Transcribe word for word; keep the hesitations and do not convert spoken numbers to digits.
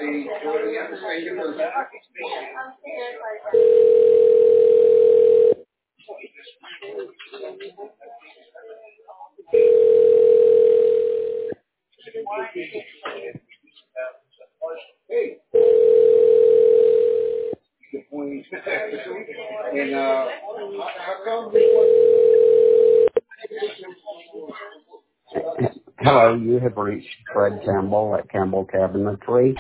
And uh, how come? Hello, you have reached Fred Campbell at Campbell Cabinetry.